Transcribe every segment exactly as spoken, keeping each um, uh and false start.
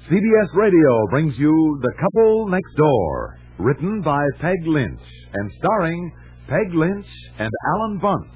C B S Radio brings you The Couple Next Door, written by Peg Lynch and starring Peg Lynch and Alan Bunce.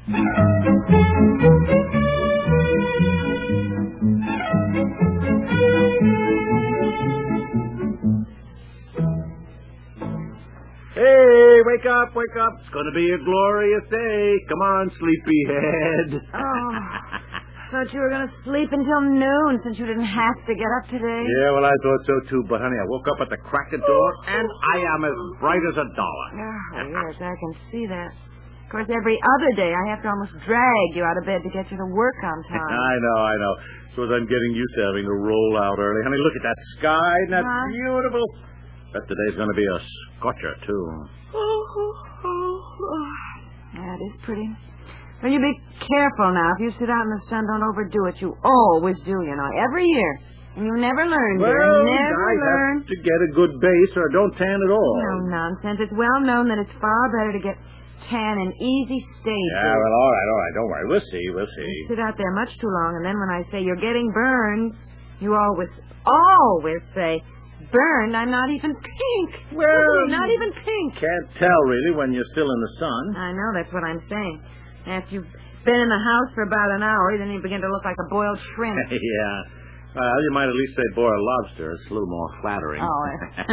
Hey, wake up, wake up. It's going to be a glorious day. Come on, sleepyhead. Oh, thought you were going to sleep until noon since you didn't have to get up today. Yeah, well, I thought so too. But, honey, I woke up at the crack of dawn, and I am as bright as a dollar. Oh, yes, I can see that. Of course, every other day I have to almost drag you out of bed to get you to work on time. I know, I know. So I'm getting used to having to roll out early. Honey, look at that sky. Isn't that huh? beautiful? Bet today's going to be a scorcher, too. Oh, oh, oh. That is pretty. Well, you be careful now. If you sit out in the sun, don't overdo it. You always do, you know, every year. And you never learn, well, dear. Never I learn. have to get a good base or I don't tan at all. No nonsense. It's well known that it's far better to get tan in easy stages. Yeah, well, all right, all right. Don't worry. We'll see, we'll see. You sit out there much too long, and then when I say you're getting burned, you always, always say, burned, I'm not even pink. Well, not even pink. Can't tell, really, when you're still in the sun. I know, that's what I'm saying. After you've been in the house for about an hour, then you begin to look like a boiled shrimp. Yeah. Well, you might at least say boiled lobster. It's a little more flattering. Oh,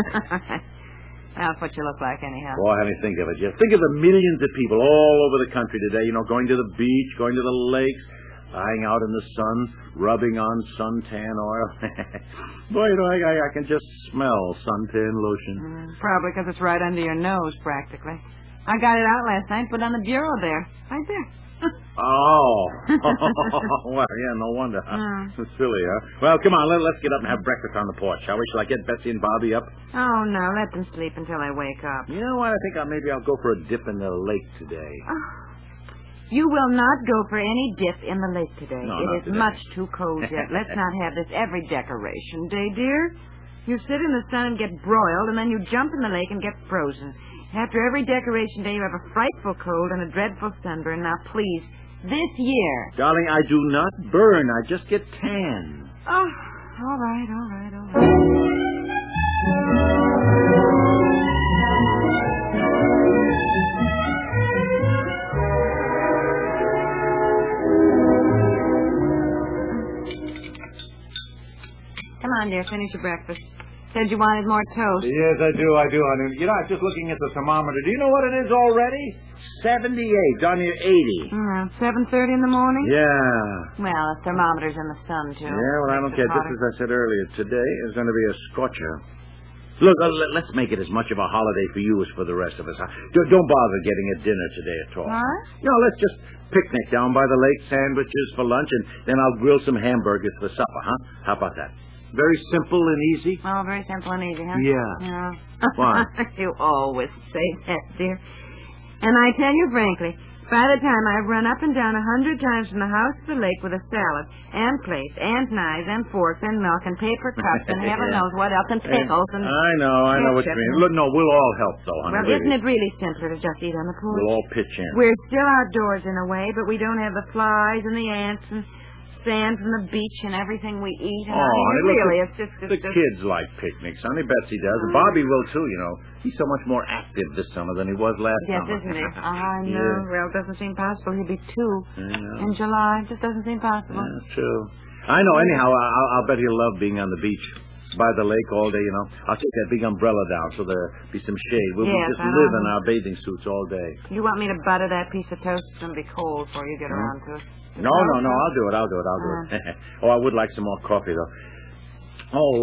that's what you look like, anyhow. Boy, honey, think of it. Just think of the millions of people all over the country today, you know, going to the beach, going to the lakes, lying out in the sun, rubbing on suntan oil. Boy, you know, I, I can just smell suntan lotion. Mm, probably because it's right under your nose, practically. I got it out last night, put on the bureau there. Right there. Oh. Well, yeah, no wonder. Huh? Mm. Silly, huh? Well, come on, let, let's get up and have breakfast on the porch, shall we? Shall I get Betsy and Bobby up? Oh, no, let them sleep until they wake up. You know what? I think I'll, maybe I'll go for a dip in the lake today. Oh. You will not go for any dip in the lake today. No, it not is today. much too cold yet. Let's not have this every decoration day, dear. You sit in the sun and get broiled, and then you jump in the lake and get frozen. After every decoration day, you have a frightful cold and a dreadful sunburn. Now, please, this year. Darling, I do not burn. I just get tan. Oh, all right, all right, all right. Come on, dear, finish your breakfast. Said you wanted more toast. Yes, I do, I do, honey. You know, I was just looking at the thermometer. Do you know what it is already? seventy-eight, down near eighty. Around seven thirty in the morning? Yeah. Well, the thermometer's in the sun, too. Yeah, well, I don't Makes it care. Just hotter. as I said earlier, today is going to be a scorcher. Look, uh, let- let's make it as much of a holiday for you as for the rest of us. Huh? Don't, don't bother getting a dinner today at all. What? No, let's just picnic down by the lake, sandwiches for lunch, and then I'll grill some hamburgers for supper, huh? How about that? Very simple and easy? Oh, very simple and easy, huh? Yeah. Yeah. Why? You always say that, dear. And I tell you frankly, by the time I've run up and down a hundred times from the house to the lake with a salad and plates and knives and forks and milk and paper cups and heaven Yeah. knows what else and pickles and... I know, I know what you ketchup. mean. Look, no, we'll all help, though, honey. Well, really. isn't it really simpler to just eat on the porch? We'll all pitch in. We're still outdoors in a way, but we don't have the flies and the ants and sand from the beach and everything we eat. And Oh, I mean, honey, look, really, the, it's just... It's the just... kids like picnics. Honey, Betsy does. And Bobby will, too, you know. He's so much more active this summer than he was last Yes, summer. isn't he? I know. Yeah. Well, it doesn't seem possible. He'll be two Yeah. in July. It just doesn't seem possible. Yeah, that's true. I know. Anyhow, I'll, I'll bet he'll love being on the beach by the lake all day, you know. I'll take that big umbrella down so there'll be some shade. We'll Yes, just I live know. in our bathing suits all day. You want me to butter that piece of toast? It's going to be cold before you get around to it. No, no, no. I'll do it. I'll do it. I'll do it. Oh, I would like some more coffee, though. Oh,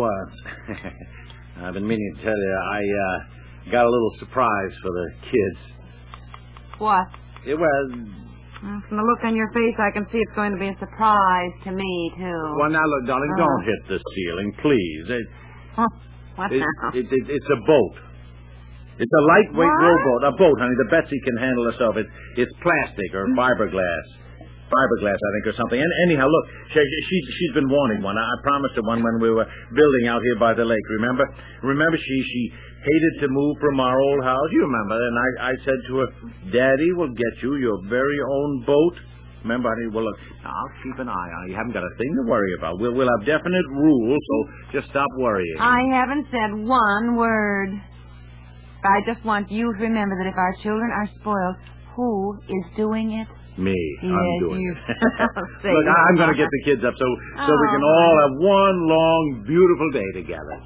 uh, I've been meaning to tell you, I uh, got a little surprise for the kids. What? It was... Well, from the look on your face, I can see it's going to be a surprise to me, too. Well, now, look, darling, Oh. don't hit the ceiling, please. It, Huh? What it, now? it, it, it's a boat. It's a lightweight What? rowboat. A boat, honey, that Betsy can handle herself. It, it's plastic or fiberglass. Fiberglass, I think, or something. And anyhow, look, she, she, she's been wanting one. I promised her one when we were building out here by the lake, remember? Remember, she, she hated to move from our old house. You remember. And I, I said to her, Daddy will get you your very own boat. Remember, honey, well, look, I'll keep an eye on it. You haven't got a thing to worry about. We'll, we'll have definite rules, so just stop worrying. I haven't said one word. I just want you to remember that if our children are spoiled, who is doing it? Me. Yes, I'm doing you. it. Look, I'm going to get the kids up so, so we can Oh. all have one long, beautiful day together.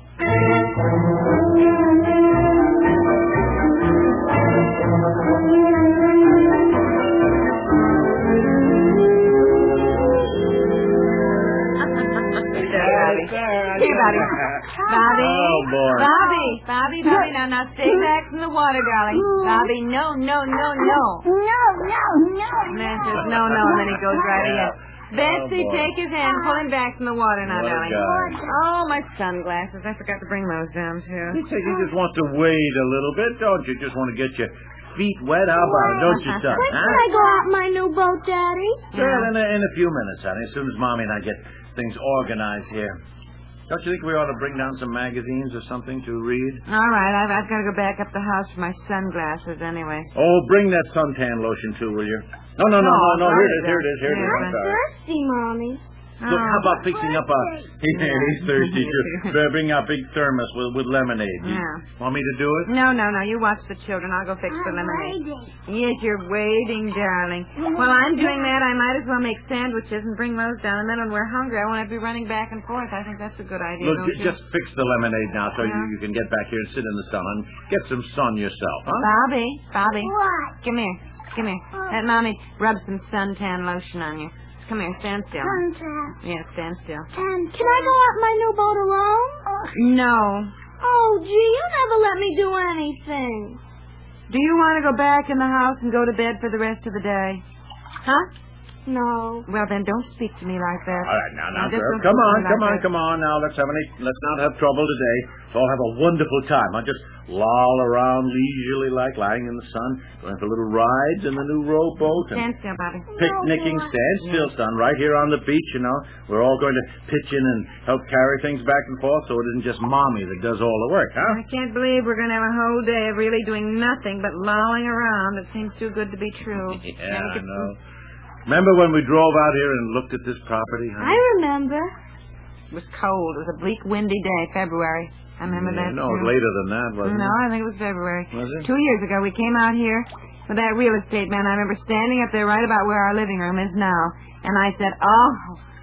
Here, Bobby. Bobby. Oh, boy. Bobby. Bobby, Bobby. Now, now, stay back from the water, darling. Bobby, no, no, no, no. No, no, no. And then says no, no, and then he goes right ahead. Betsy, boy. take his hand. Pull him back from the water now, What a darling. guy. Oh, my sunglasses. I forgot to bring those down, too. You say you just want to wait a little bit, don't you? Just want to get your feet wet. How about it, don't you, son? When can Huh? I go out in my new boat, Daddy? Well, in a, in a few minutes, honey, as soon as Mommy and I get things organized here. Don't you think we ought to bring down some magazines or something to read? All right, I've, I've got to go back up the house for my sunglasses anyway. Oh, bring that suntan lotion, too, will you? No, no, no, no, no. Here it is, here it is, here it is. Yeah. I'm I'm sorry. thirsty, Mommy. Look, how about fixing up a... He's thirsty, too. Bring out a big thermos with, with lemonade. You Yeah. want me to do it? No, no, no. You watch the children. I'll go fix the I'm lemonade. waiting. Yes, you're waiting, darling. While I'm doing that, I might as well make sandwiches and bring those down. And then when we're hungry, I won't have to be running back and forth. I think that's a good idea, Look, don't j- you? just fix the lemonade now so Yeah. you, you can get back here and sit in the sun and get some sun yourself, huh? Bobby, Bobby, What? come here. Come here. Let Mommy rub some suntan lotion on you. Come here, stand still. Suntan. Yeah, stand still. And can I go out in my new boat alone? No. Oh, gee, you never let me do anything. Do you want to go back in the house and go to bed for the rest of the day? Huh? No. Well, then don't speak to me like that. All right, now, now, Just sir. don't Come speak to on, me come like on, that. come on. Now, let's have any. Let's not have trouble today. Let's all have a wonderful time. I'll just loll around leisurely, like lying in the sun, going for little rides in the new rowboat, Stand and still, Bobby. picnicking. No, Stand still, son. Right here on the beach, you know. We're all going to pitch in and help carry things back and forth, so it isn't just Mommy that does all the work, huh? I can't believe we're going to have a whole day of really doing nothing but lolling around. It seems too good to be true. Yeah, I Maybe know. Remember when we drove out here and looked at this property, huh? I remember. It was cold. It was a bleak, windy day, February. I remember Yeah, that. no, it was too. later than that, wasn't No, it? I think it was February. Was it? Two years ago, we came out here with that real estate man. I remember standing up there right about where our living room is now. And I said, oh,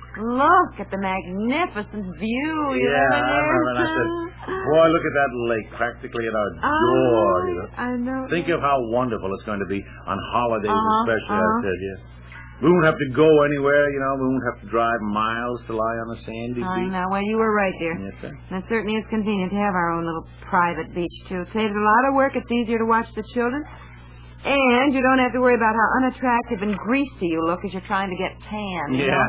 look at the magnificent view. You Yeah, ever I there? remember. And I said, boy, look at that lake practically at our Oh, door. You know. I know. Think of how wonderful it's going to be on holidays, Uh-huh, especially, uh-huh. I said, yeah. We won't have to go anywhere, you know. We won't have to drive miles to lie on a sandy I beach. know. Well, you were right, dear. Yes, sir. And it certainly is convenient to have our own little private beach, too. It saves a lot of work. It's easier to watch the children. And you don't have to worry about how unattractive and greasy you look as you're trying to get tan. you Yeah.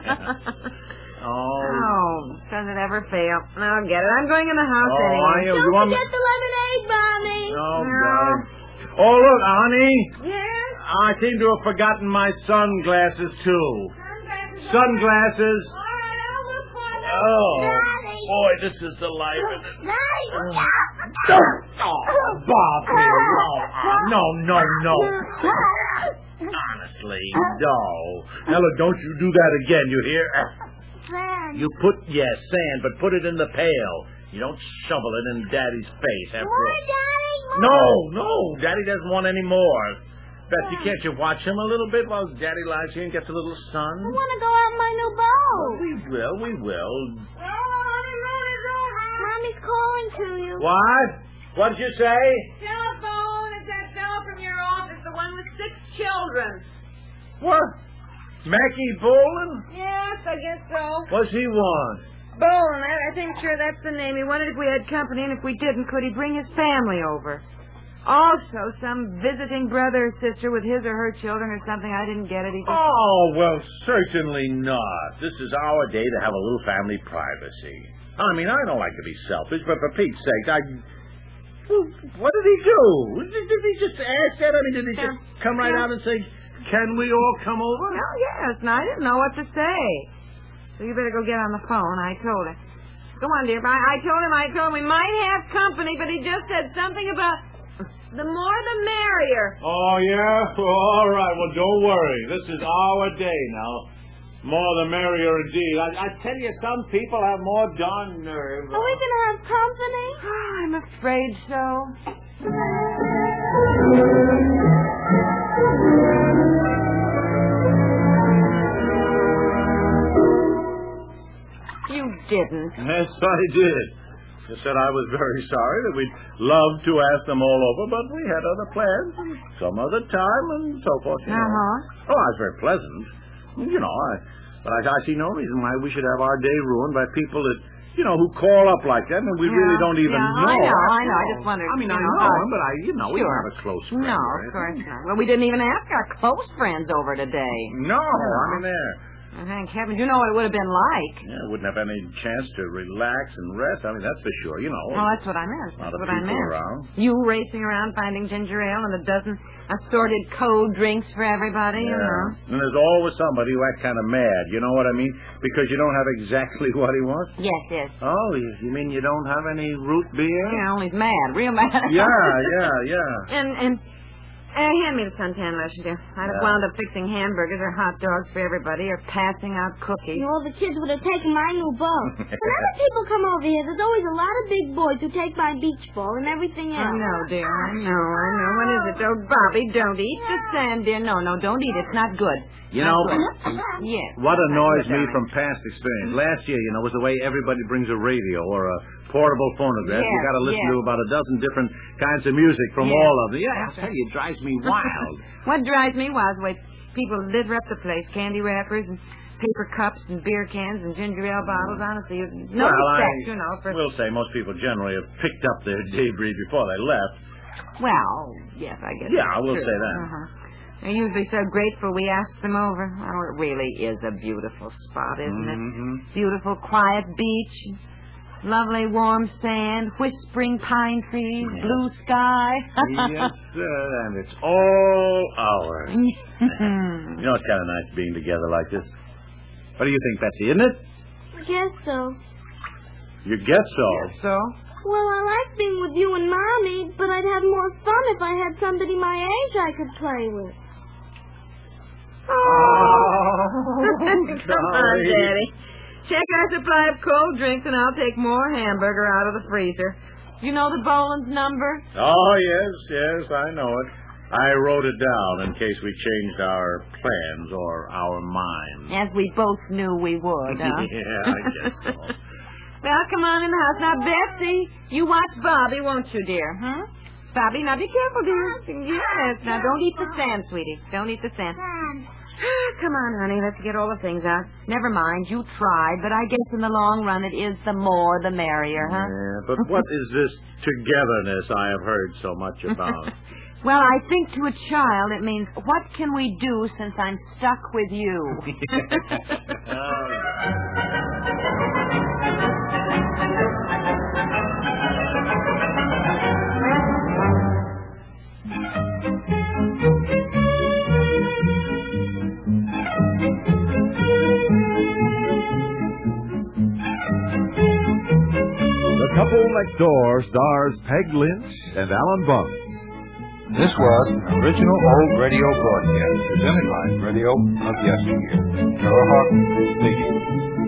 know? Oh. Oh, does it ever fail? I'll get it. I'm going in the house Oh, anyway. are you? Don't You want me- forget the lemonade, Mommy. Oh, No. darling. Oh, look, honey. Yes? I seem to have forgotten my sunglasses, too. Sunglasses. All right, I'll look for them. Oh, Daddy. boy, this is the life of it. Daddy, look out. Oh, Bob, no, no, no, no. Honestly, no. Now, look, don't you do that again, you hear? Sand. You put, yes, sand, but put it in the pail. You don't shovel it in Daddy's face after More, all. Daddy? More. No, no, Daddy doesn't want any more. Betsy, can't you watch him a little bit while Daddy lies here and gets a little sun? I want to go out in my new boat. We will, we will. Mommy's calling to you. What? What did you say? Telephone. It's that fellow from your office, the one with six children. What? Mackie Bolin? Yes, I guess so. What's he want? Bolin, I, I think sure that's the name. He wondered if we had company, and if we didn't, could he bring his family over? Also, some visiting brother or sister with his or her children or something. I didn't get it. He just... Oh, well, certainly not. This is our day to have a little family privacy. I mean, I don't like to be selfish, but for Pete's sake, I... Well, what did he do? Did did he just ask that? I mean, did he just come right out and say, can we all come over? Oh, yes, and I didn't know what to say. So you better go get on the phone. I told him. Go on, dear. I, I told him, I told him we might have company, but he just said something about The more the merrier. Oh, yeah? Well, all right. Well, don't worry. This is our day now. More the merrier indeed. I, I tell you, some people have more darn nerve. Are we going to have company? Oh, I'm afraid so. You didn't. Yes, I did. I said I was very sorry that we'd love to ask them all over, but we had other plans and some other time and so forth. You know. Uh-huh. Oh, I was very pleasant. You know, I, but I, I see no reason why we should have our day ruined by people that, you know, who call up like that and we Yeah, really don't even yeah, know. I know, I know. I Oh. just wondered. I mean, you I know, know how- him, but I, you know, we Sure. don't have a close friend. No, or of course anything. not. Well, we didn't even ask our close friends over today. No, I mean, there. Well, thank heavens. You know what it would have been like. Yeah, wouldn't have any chance to relax and rest. I mean, that's for sure, you know. Well, that's what I meant. A lot That's of what I people meant. around. You racing around finding ginger ale and a dozen assorted cold drinks for everybody, you know. And there's always somebody who acts kind of mad, you know what I mean? Because you don't have exactly what he wants. Yes, yes. Oh, you you mean you don't have any root beer? Yeah, only he's mad, real mad. Yeah, yeah, yeah. And, and, uh, hand me the suntan lotion, dear. I'd have Yeah. wound up fixing hamburgers or hot dogs for everybody or passing out cookies. Well, the kids would have taken my new boat. Whenever people come over here, there's always a lot of big boys who take my beach ball and everything I else. know, dear. I know, I know. What is it? Oh, Bobby, don't eat the sand, dear. No, no, don't eat. It's not good. You Not know, good. Yes. what annoys Good, me darling. from past experience, last year, you know, was the way everybody brings a radio or a portable phonograph. You Yes, got to listen yes. to about a dozen different kinds of music from Yes. all of them. Yeah, I tell you, it drives me wild. What drives me was the way people litter up the place, candy wrappers and paper cups and beer cans and ginger ale bottles. Honestly, no well, respect, I you know. For will say most people generally have picked up their debris before they left. well, yes, I guess. Yeah, that's I will true. say that. Uh-huh. They're usually so grateful we asked them over. Oh, it really is a beautiful spot, isn't Mhm. it? Beautiful, quiet beach, lovely warm sand, whispering pine trees, Yes. blue sky. Yes, sir, and it's all ours. You know, it's kind of nice being together like this. What do you think, Betsy, isn't it? I guess so. You guess so. So? Well, I like being with you and Mommy, but I'd have more fun if I had somebody my age I could play with. Oh, Come on, Daddy. Check our supply of cold drinks, and I'll take more hamburger out of the freezer. You know the Boland's number? Oh, yes, yes, I know it. I wrote it down in case we changed our plans or our minds. As we both knew we would, huh? Yeah, I guess so. Well, come on in the house. Now, Betsy, you watch Bobby, won't you, dear? Huh? Bobby, now be careful, dear. Yes. Now, don't eat the sand, sweetie. Don't eat the sand. Come on, honey. Let's get all the things out. Never mind. You tried, but I guess in the long run it is the more the merrier, huh? Yeah, but what is this togetherness I have heard so much about? Well, I think to a child it means, what can we do since I'm stuck with you? The Couple Next Door stars Peg Lynch and Alan Bunce. This was an original old radio broadcast presented by Radio of Yesteryear. Trevor Hawkins speaking.